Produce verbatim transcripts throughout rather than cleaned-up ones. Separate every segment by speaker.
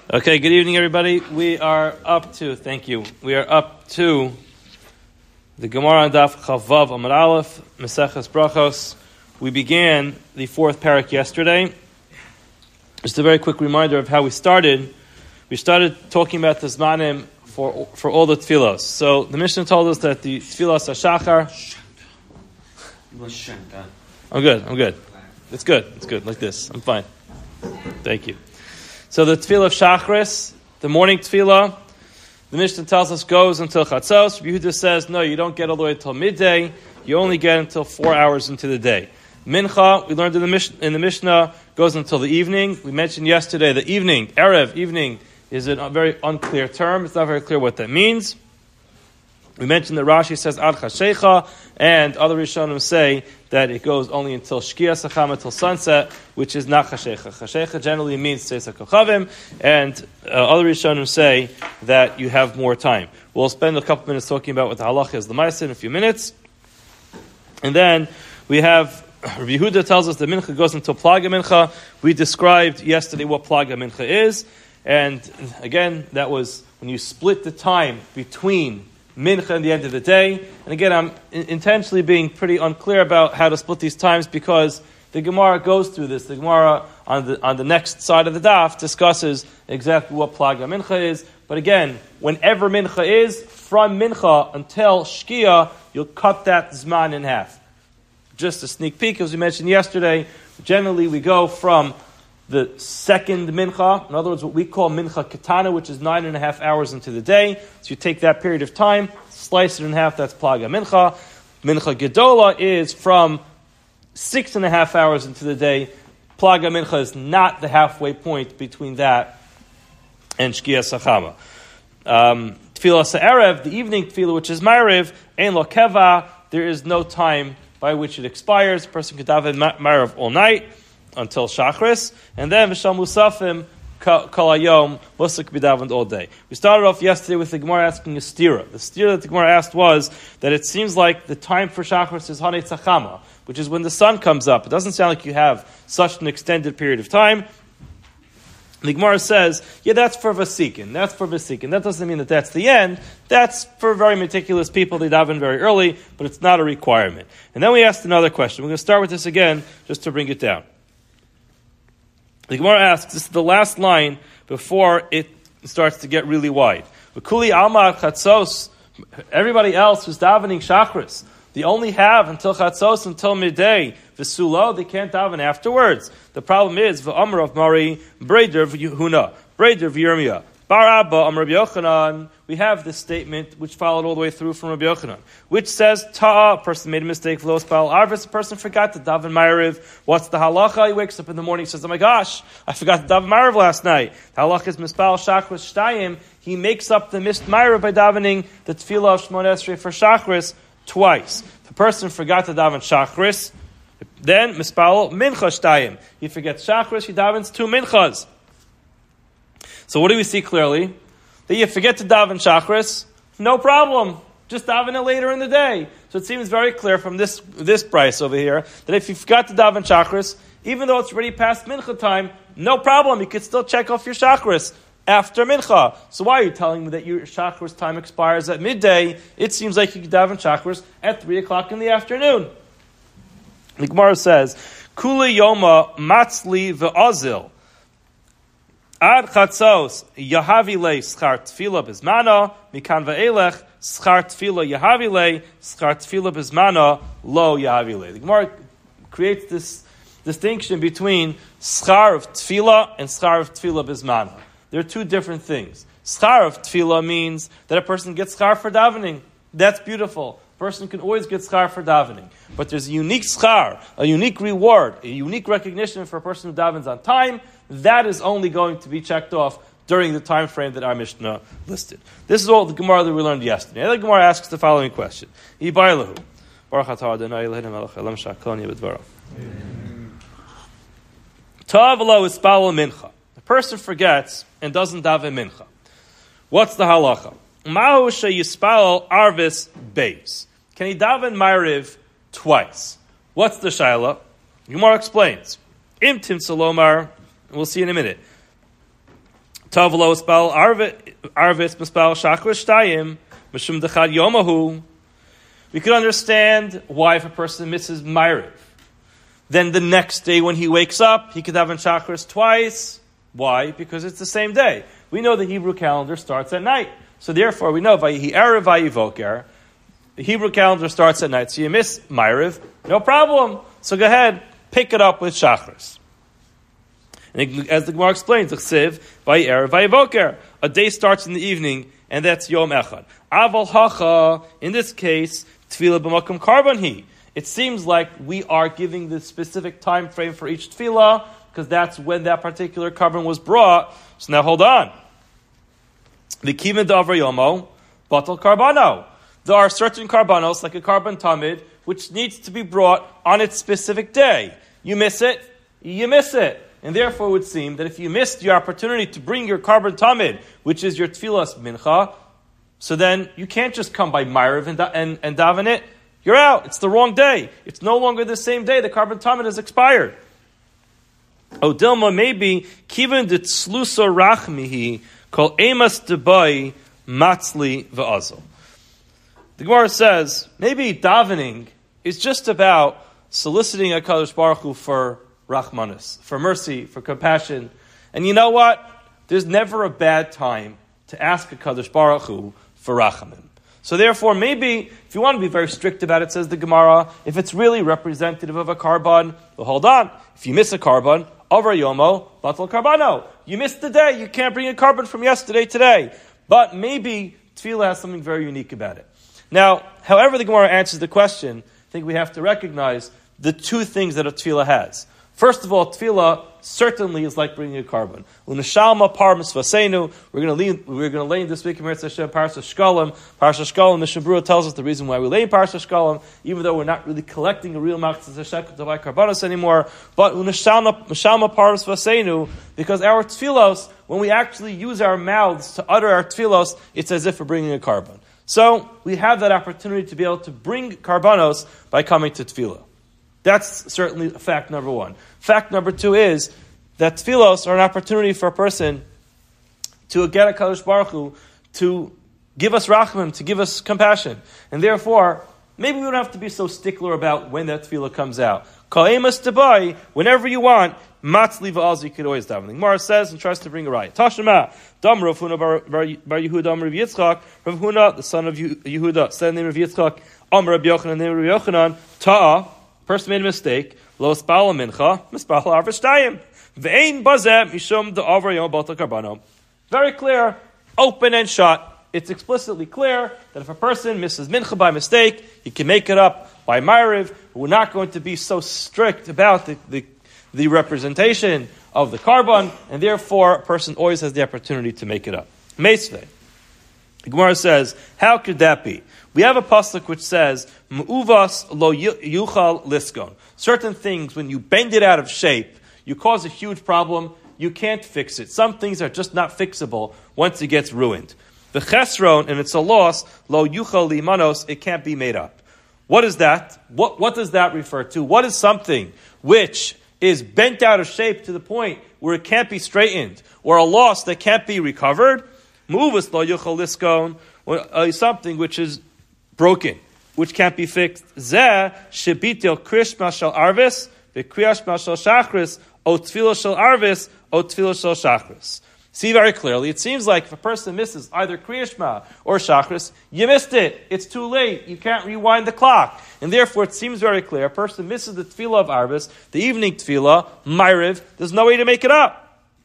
Speaker 1: Okay, good evening, everybody. We are up to, thank you, we are up to the Gemara on Daf Chavav Amud Aleph, Maseches Brachos. We began the fourth parak yesterday. Just a very quick reminder of how we started. We started talking about the Zmanim for for all the Tfilos. So the Mishnah told us that the Tfilos HaShachar... I'm good, I'm good. It's good, it's good, like this. I'm fine. Thank you. So the Tefillah of Shachris, the morning Tefillah, the Mishnah tells us goes until Chatzos. Yehuda says, no, you don't get all the way until midday. You only get until four hours into the day. Mincha, we learned in the, Mishnah, in the Mishnah, goes until the evening. We mentioned yesterday the evening, Erev, evening, is a very unclear term. It's not very clear what that means. We mentioned that Rashi says Ad Chashecha, and other Rishonim say that it goes only until Shkia Sachama, until sunset, which is not Chashecha. Chashecha generally means Tzeis HaKochavim, and uh, other Rishonim say that you have more time. We'll spend a couple minutes talking about what the halacha is, the Ma'aseh, in a few minutes. And then we have, Rabbi Yehuda tells us that Mincha goes until Plaga Mincha. We described yesterday what Plaga Mincha is, and again, that was when you split the time between Mincha and the end of the day. And again, I'm intentionally being pretty unclear about how to split these times because the Gemara goes through this. The Gemara on the on the next side of the daf discusses exactly what Plaga Mincha is. But again, whenever Mincha is, from Mincha until Shkia, you'll cut that Zman in half. Just a sneak peek, as we mentioned yesterday, generally we go from the second mincha, in other words, what we call mincha katana, which is nine and a half hours into the day. So you take that period of time, slice it in half, that's plaga mincha. Mincha gedola is from six and a half hours into the day. Plaga mincha is not the halfway point between that and shkia sachama. Um, Tefillah sa'erev, the evening tefillah, which is ma'ariv, ein lo keva, there is no time by which it expires. A person could daven ma'ariv all night until Shachris, and then V'shal Musafim Kol Hayom Musaf B'daven all day. We started off yesterday with the Gemara asking a stira. The stira that the Gemara asked was that it seems like the time for Shachris is Hanei Tzachama, which is when the sun comes up. It doesn't sound like you have such an extended period of time. The Gemara says, yeah, that's for Vasikin. That's for Vasikin. That doesn't mean that that's the end. That's for very meticulous people. They daven very early, but it's not a requirement. And then we asked another question. We're going to start with this again, just to bring it down. The Gemara asks, this is the last line before it starts to get really wide. V'kuli alma chatzos, everybody else who's davening shachris, they only have until chatzos, until midday. V'sulo, they can't daven afterwards. The problem is, v'amar of Mari, breder v'yehuna, breder v'yirmiyah, bar Abba, am Rabbi Yochanan. We have this statement which followed all the way through from Rabbi Yochanan, which says, Ta'a, a person made a mistake, v'lo spal arvis, a person forgot to daven ma'ariv. What's the halacha? He wakes up in the morning, says, oh my gosh, I forgot to daven ma'ariv last night. The halacha is mispal shachris shtayim. He makes up the missed ma'ariv by davening the tefillah of Shmon Esrei for shachris twice. If a person forgot to daven shachris, then mispal mincha shtayim. He forgets shachris, he davens two minchas. So what do we see clearly? That you forget to daven shachris, no problem. Just daven it later in the day. So it seems very clear from this this price over here that if you forgot to daven shachris, even though it's already past mincha time, no problem. You could still check off your shachris after mincha. So why are you telling me that your shachris time expires at midday? It seems like you could daven shachris at three o'clock in the afternoon. The Gemara says, Kuli yoma matzli ve'azil. Ad chatzos yahavile schar tefillah bizmana mikan ve'elech schar tefillah yahavile schar tefillah bizmana lo yahavile. The Gemara creates this distinction between schar of tefillah and schar of tefillah bizmana. They're two different things. Schar of tefillah means that a person gets schar for davening. That's beautiful. A person can always get schar for davening. But there's a unique schar, a unique reward, a unique recognition for a person who davens on time. That is only going to be checked off during the time frame that our Mishnah listed. This is all the Gemara that we learned yesterday. And the Gemara asks the following question. The person forgets and doesn't daven mincha. What's the halacha? Mahu sheyispal arvis beis. Can he daven ma'ariv twice? What's the shaila? Gemara explains. Im tim salomar. We'll see in a minute. Tavlo spell arvis spell shachris shtayim mishum dechad yomahu. We could understand why if a person misses Ma'ariv, then the next day when he wakes up, he could have in Shachris twice. Why? Because it's the same day. We know the Hebrew calendar starts at night. So therefore we know Vayihi Erev Vayihi Voker. The Hebrew calendar starts at night. So you miss Ma'ariv, no problem. So go ahead, pick it up with Shachris. And as the Gemara explains, Vayihi Erev Vayihi Voker. A day starts in the evening, and that's Yom Echad. Aval Hacha, in this case, Tefillah b'makom karban hi. It seems like we are giving the specific time frame for each tefillah, because that's when that particular karban was brought. So now hold on. The kiven d'avra yomo, batal karbano. There are certain karbanos, like a karban tamid, which needs to be brought on its specific day. You miss it, you miss it. And therefore it would seem that if you missed your opportunity to bring your karban tamid, which is your tefillas mincha, so then you can't just come by Ma'ariv and, and, and daven it. You're out. It's the wrong day. It's no longer the same day. The karban tamid has expired. Oh, Dilma, maybe kiven de tzlusa rachmihi kol emas debai matzli va'azol. The Gemara says maybe davening is just about soliciting HaKadosh Baruch Hu for rachmanis, for mercy, for compassion. And you know what? There's never a bad time to ask HaKadosh Baruch Hu for rachamim. So therefore, maybe, if you want to be very strict about it, says the Gemara, if it's really representative of a karban, well, hold on. If you miss a karban, over yomo, batal karbano. You missed the day. You can't bring a karban from yesterday today. But maybe tefillah has something very unique about it. Now, however the Gemara answers the question, I think we have to recognize the two things that a tefillah has. First of all, tefillah certainly is like bringing a karban. Unashalma par misvasenu. We're going to lean. We're going to lay this week in Meretz Hashem Parsha Shkalim. Parsha Shkalim. Mishnah Berurah tells us the reason why we lay in Parsha Shkalim, even though we're not really collecting a real machzas Hashem to buy karbanos anymore. But unashalma mishalma par misvasenu, because our tefillos, when we actually use our mouths to utter our tefillos, it's as if we're bringing a karban. So we have that opportunity to be able to bring karbanos by coming to tefillah. That's certainly fact number one. Fact number two is that tefillos are an opportunity for a person to get a HaKadosh Baruch Hu to give us rachamim, to give us compassion. And therefore, maybe we don't have to be so stickler about when that tefillah comes out. Ka'emas debai, whenever you want, matzli va'az, you could always daven. The Gemara says and tries to bring a raya. Tashema, dam Rav Huna bar, bar, bar Yehuda, Amr Rav Yitzchak, Rav Huna, the son of Yehuda, son named Rav Yitzchak, Amr Rav Yochanan, named Rav Yochanan, Ta'a, person made a mistake. Lo spala mincha, mispala arvashtayim. Ve'ein bazeh mishum de'avar yom batal karbano. Very clear, open and shut. It's explicitly clear that if a person misses mincha by mistake, he can make it up by Ma'ariv. We're not going to be so strict about the, the, the representation of the karban, and therefore a person always has the opportunity to make it up. Meisvei. The Gemara says, how could that be? We have a pasuk which says, "Me'uvas lo yuchal liskon." Certain things, when you bend it out of shape, you cause a huge problem. You can't fix it. Some things are just not fixable once it gets ruined. The chesron, and it's a loss, lo yuchal limanos, it can't be made up. What is that? What, what does that refer to? What is something which is bent out of shape to the point where it can't be straightened, or a loss that can't be recovered? Me'uvas lo yuchal liskon, or something which is broken, which can't be fixed. Zeh shebitil krishma shel arvis, v'kriyashma shel shachris, o tefillah shel arvis, o tefillah shel shachris. See very clearly, it seems like if a person misses either kriyashma or shachris, you missed it. It's too late. You can't rewind the clock. And therefore, it seems very clear, a person misses the tefillah of arvis, the evening tefillah, Ma'ariv, there's no way to make it up.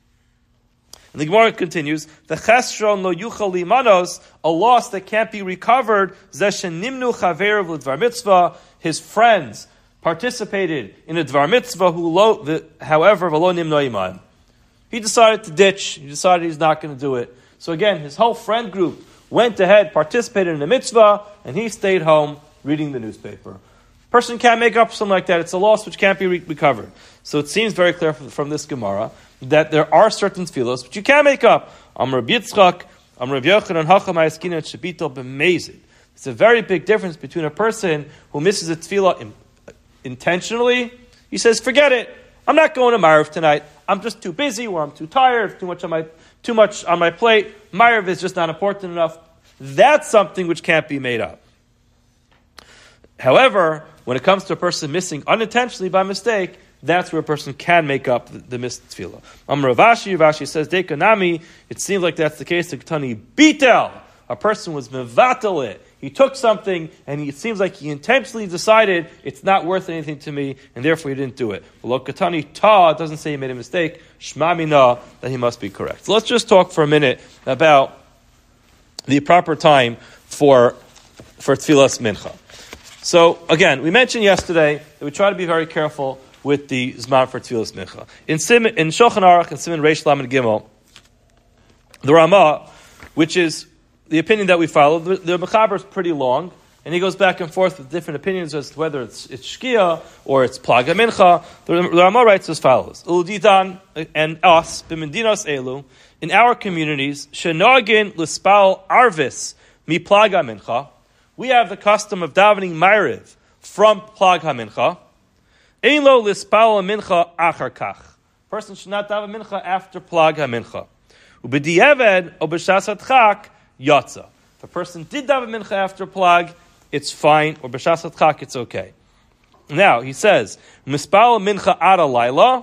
Speaker 1: And the Gemara continues, the chesron lo yuchal limanos, a loss that can't be recovered, zeshen nimnu chaver l'dvar mitzvah, his friends participated in a dvar mitzvah, who lo, the, however, v'lo nimno iman. He decided to ditch, he decided he's not going to do it. So again, his whole friend group went ahead, participated in the mitzvah, and he stayed home reading the newspaper. Person can't make up something like that. It's a loss which can't be re- recovered. So it seems very clear from, from this Gemara that there are certain tefillos which you can't make up. Amr Rav Yitzchak, Amr Rav Yochanan, Hacham Ha'eskina, and Shabito b'mezid. It's a very big difference between a person who misses a tefillah in, intentionally. He says, forget it. I'm not going to Ma'ariv tonight. I'm just too busy, or I'm too tired, too much on my too much on my plate. Ma'ariv is just not important enough. That's something which can't be made up. However, when it comes to a person missing unintentionally by mistake, that's where a person can make up the, the missed tefillah. Amar Rav Ashi, Rav Ashi says, Dekanami, it seems like that's the case. The Ketani Bitel, a person was mevatel it. He took something, and he, it seems like he intentionally decided it's not worth anything to me, and therefore he didn't do it. V'lo Ketani Ta doesn't say he made a mistake. Shma mina, that he must be correct. So let's just talk for a minute about the proper time for for tefillas mincha. So again, we mentioned yesterday that we try to be very careful with the zman for tefillas mincha. In Sim, in Shulchan Aruch and Siman Reish Lamed Gimel, the Ramah, which is the opinion that we follow, the, the Mechaber is pretty long, and he goes back and forth with different opinions as to whether it's, it's Shkia or it's Plaga Mincha. The, the Ramah writes as follows: Uludidan and us, b'medinos elu, in our communities, shenogin l'spal arvis mi Plaga Mincha, we have the custom of davening Ma'ariv from Plaga Mincha. Ein lo l'spal mincha achar kach. Person should not daven mincha after Plaga Mincha. Ubedieved o b'shasat chak yatsa. If a person did daven mincha after plag, it's fine, or b'shasat chak, it's okay. Now, he says, mispal mincha ad alayla,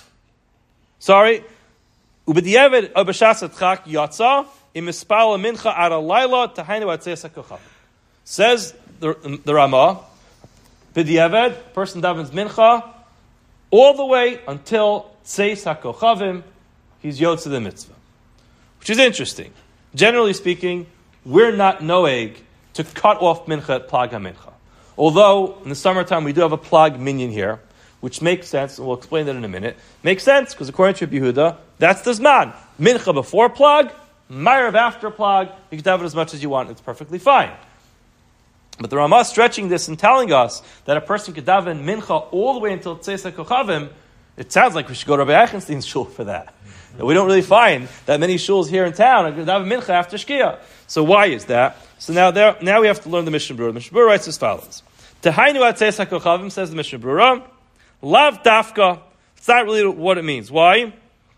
Speaker 1: sorry, ubedieved o b'shasat chak yatsa, im mispal mincha ad alayla, tahainu atzeis hakochav. Says the, the Ramah, b'dieved, person davens mincha, all the way until tzeis hakochavim, he's yotze the mitzvah. Which is interesting. Generally speaking, we're not noeg to cut off mincha at plag ha-mincha. Although, in the summertime, we do have a plag minyan here, which makes sense, and we'll explain that in a minute. Makes sense, because according to Rabbi Yehuda, that's the zman. Mincha before plag, ma'ariv after plag, you can daven as much as you want, it's perfectly fine. But the Ramah is stretching this and telling us that a person could daven mincha all the way until tzeis hakochavim. It sounds like we should go to Rabbi Eichenstein's shul for that. We don't really find that many shuls here in town are going to have a mincha after Shkia. So why is that? So now there, now we have to learn the Mishnah Berurah. The Mishnah Berurah writes as follows. Tehainu atzeis hakochavim, says the Mishnah Berurah, lav dafka. It's not really what it means. Why?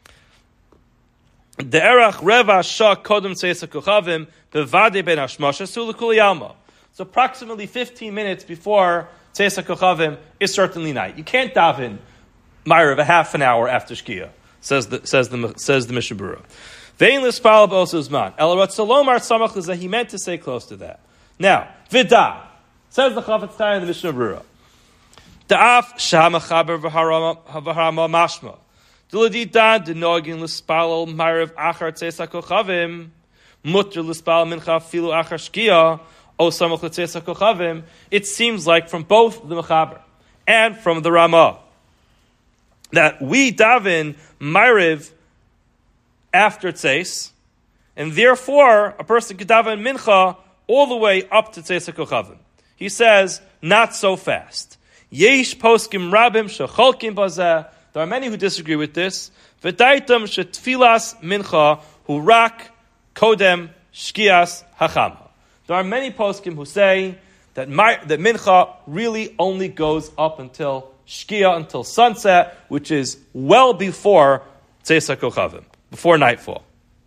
Speaker 1: De'erach reva shah kodem tzeis hakochavim bevade ben hashmasha su l'kuli alma. So approximately fifteen minutes before tzeis hakochavim is certainly night. You can't daven Ma'ariv a half an hour after Shkia. Says the says the says the Mishnah Berurah. Vein lispal b'osu zman. El ratzalomar samach is that he meant to say close to that. Now vida says the Chafetz Chaim in the Mishnah Berurah. Da'af shamachaber v'harama mashma. Diladidan denogin lispal ma'ariv achar tzeis hakochavim mutter lispal mincha filu achar shkia o samach tzeis hakochavim. It seems like from both the Mechaber and from the Ramah that we daven Ma'ariv after Tzeis, and therefore a person could daven Mincha all the way up to Tzeis HaKochavim. He says, not so fast. Yesh poskim rabim shecholkim bazeh. There are many who disagree with this. V'daitam shetfilas Mincha hurak kodem shkias hachama. There are many poskim who say that, that Mincha really only goes up until Shkia, until sunset, which is well before Tzeis HaKochavim, before nightfall.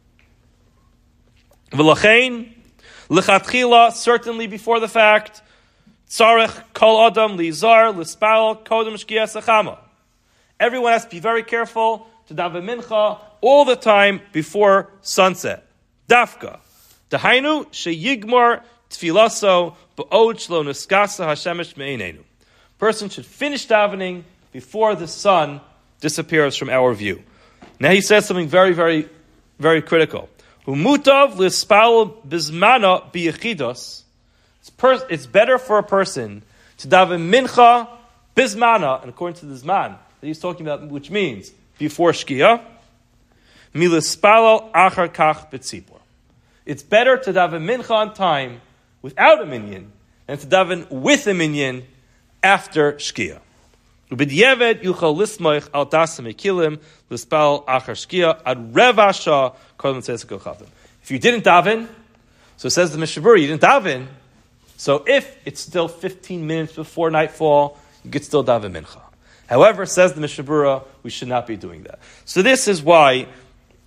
Speaker 1: V'lachein, l'chatchila, certainly before the fact, tzarech kol adam lizar l'spal kodem shkia sachama. Everyone has to be very careful to daven mincha all the time before sunset. Dafka. Dahainu sheyigmar tfilaso ba'od shlo niskasa hashemesh me'einenu. Person should finish davening before the sun disappears from our view. Now he says something very, very, very critical. Umutav lispal bizmana biyachidos. It's better for a person to daven mincha bizmana, and according to the zman that he's talking about, which means before shkia, milispalo achar kach betzipor. It's better to daven mincha on time without a minyan than to daven with a minyan after Shkia. Ubidiyeved yuchal lismoich al dasam ekilim lispal achar Shkia ad revasha kodem tzeis hakochavim. If you didn't daven, so it says the Mishnah Berurah, you didn't daven, so if it's still fifteen minutes before nightfall, you could still daven mincha. However, says the Mishnah Berurah, we should not be doing that. So this is why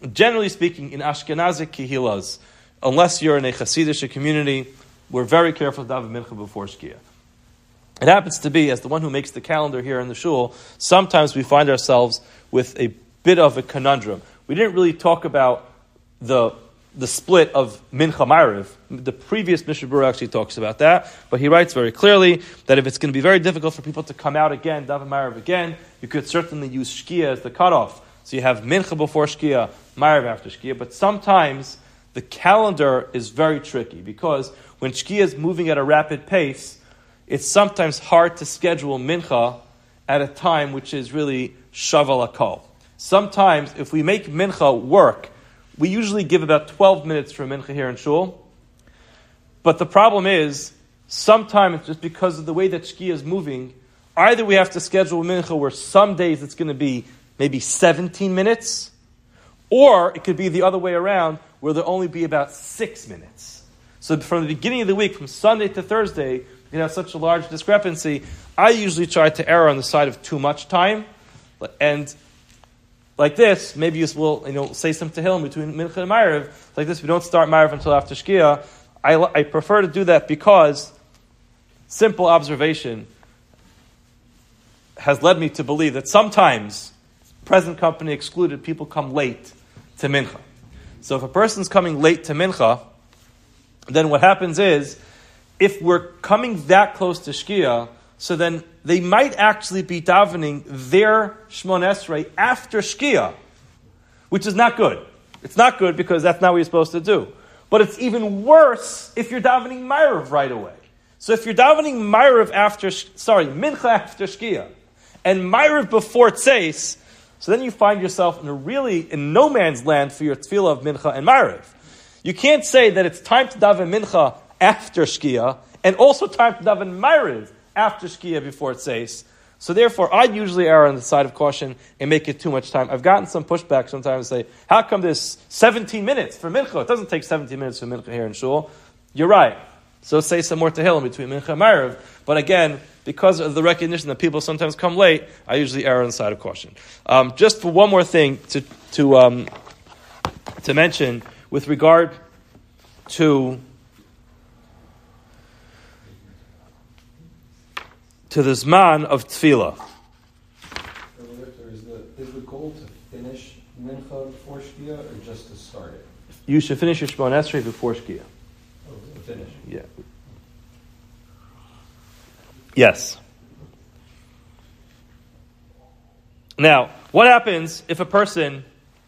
Speaker 1: generally speaking, in Ashkenazic Kehilas, unless you're in a Hasidic community, we're very careful to daven mincha before Shkia. It happens to be, as the one who makes the calendar here in the shul, sometimes we find ourselves with a bit of a conundrum. We didn't really talk about the the split of Mincha Ma'ariv. The previous Mishnah Berurah actually talks about that, but he writes very clearly that if it's going to be very difficult for people to come out again, daven Ma'ariv again, you could certainly use Shkia as the cutoff. So you have Mincha before Shkia, Ma'ariv after Shkia, but sometimes the calendar is very tricky because when Shkia is moving at a rapid pace, it's sometimes hard to schedule Mincha at a time which is really Shaval Akol. Sometimes, if we make Mincha work, we usually give about twelve minutes for Mincha here in Shul. But the problem is, sometimes just because of the way that Shkia is moving, either we have to schedule Mincha where some days it's going to be maybe seventeen minutes, or it could be the other way around, where there'll only be about six minutes. So from the beginning of the week, from Sunday to Thursday, you can have such a large discrepancy. I usually try to err on the side of too much time, and like this, maybe you will, you know, say some Tehillim between Mincha and Ma'ariv. Like this, we don't start Ma'ariv until after Shkia. I, I prefer to do that because simple observation has led me to believe that sometimes, present company excluded, people come late to Mincha. So if a person's coming late to Mincha, then what happens is, if we're coming that close to Shkia, so then they might actually be davening their Shmon Esrei after Shkia, which is not good. It's not good because that's not what you're supposed to do. But it's even worse if you're davening Ma'ariv right away. So if you're davening Ma'ariv after, sorry, Mincha after Shkia, and Ma'ariv before Tzeis, so then you find yourself in a really, in no man's land for your tefillah of Mincha and Ma'ariv. You can't say that it's time to daven Mincha after Shkia, and also time to daven Ma'ariv after Shkia before it says. So therefore, I usually err on the side of caution and make it too much time. I've gotten some pushback sometimes say, how come there's seventeen minutes for Mincha? It doesn't take seventeen minutes for Mincha here in Shul. You're right. So say some more Tehillim between Mincha and Ma'ariv. But again, because of the recognition that people sometimes come late, I usually err on the side of caution. Um, just for one more thing to to um, to mention with regard to to the Zman of Tefillah.
Speaker 2: Is the, is the goal to finish Mincha before Shkia or just to start it?
Speaker 1: You should finish your Shmon Esrei before Shkia.
Speaker 2: Oh, finish.
Speaker 1: Yeah. Yes. Now, what happens if a person,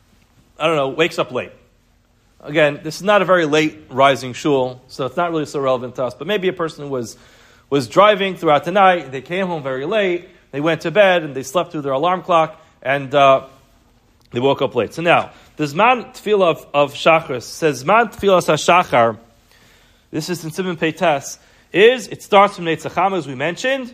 Speaker 1: I don't know, wakes up late? Again, this is not a very late rising shul, so it's not really so relevant to us, but maybe a person was was driving throughout the night, they came home very late, they went to bed, and they slept through their alarm clock, and uh, they woke up late. So now, the Zman Tefillah of, of Shachar says, Zman Tefillah HaShachar, this is in Siman Peites, is, it starts from Netzachama, as we mentioned,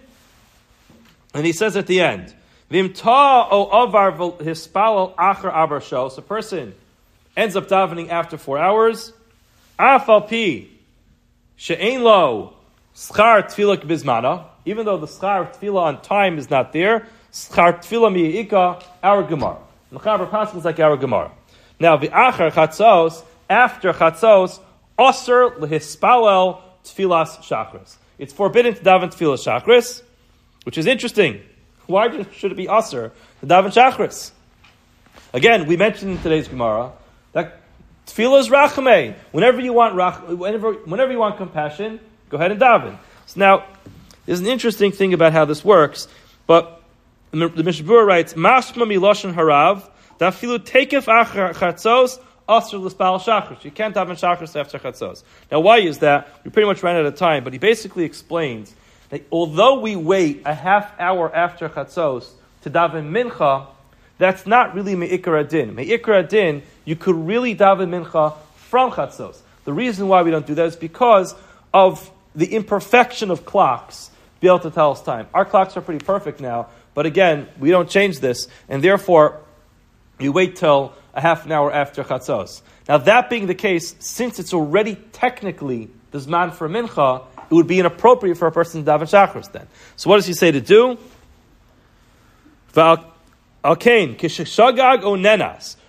Speaker 1: and he says at the end, Vim ta o avar hispalal achar abar shos, a person ends up davening after four hours, afal pi, she'ein lo, schar tefillah bizmana, even though the schar tefillah on time is not there, schar tefillah mi'ika, our Gemara. Mechaber Pasuk is like our Gemara. Now, the achar chatzos, after chatzos, osir lehispalel tefillas shachris. It's forbidden to daven tefillas shachris, which is interesting. Why should it be osir to daven shachris? Again, we mentioned in today's Gemara that tefillah is rachamei. Whenever you want rach, whenever whenever you want compassion, go ahead and daven. So now, there's an interesting thing about how this works, but the, the Mishnah Berurah writes, Mashma miloshen harav, dafilu tekef achar chatzos, asr l'spal shachris. You can't daven shachris after chatzos. Now, why is that? We pretty much ran out of time, but he basically explains that although we wait a half hour after chatzos to daven mincha, that's not really me'ikar adin. Me'ikar adin, you could really daven mincha from chatzos. The reason why we don't do that is because of the imperfection of clocks be able to tell us time. Our clocks are pretty perfect now, but again, we don't change this, and therefore, you wait till a half an hour after chatzos. Now, that being the case, since it's already technically the zman for mincha, it would be inappropriate for a person to daven shachris then. So what does he say to do? Al-kain, kishashagag o nenas.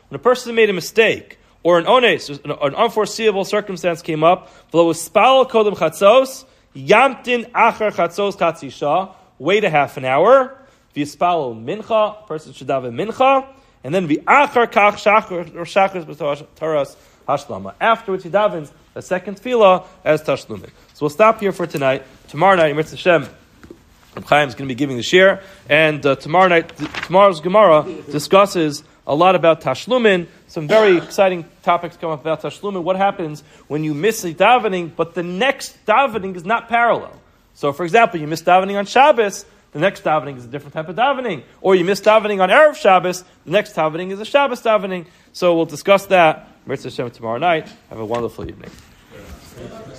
Speaker 1: when a person made a mistake, or an ones, an unforeseeable circumstance came up, v'lo ispal kodem chatzos, yamtin achar chatzos chatzisha, wait a half an hour, v'yispalo mincha, person should daven mincha, and then v'achar kach shachar or shachar b'taras hashlama. Afterwards, he davens a second tefillah as tashlumin. So we'll stop here for tonight. Tomorrow night, Mitzvah Shem, Reb Chaim is going to be giving the shir, and uh, tomorrow night, th- tomorrow's Gemara discusses a lot about tashlumin. Some very exciting topics come up about tashlumin. What happens when you miss a davening, but the next davening is not parallel? So, for example, you miss davening on Shabbos, the next davening is a different type of davening. Or you miss davening on Erev Shabbos, the next davening is a Shabbos davening. So we'll discuss that, Mitzvah Shem, tomorrow night. Have a wonderful evening.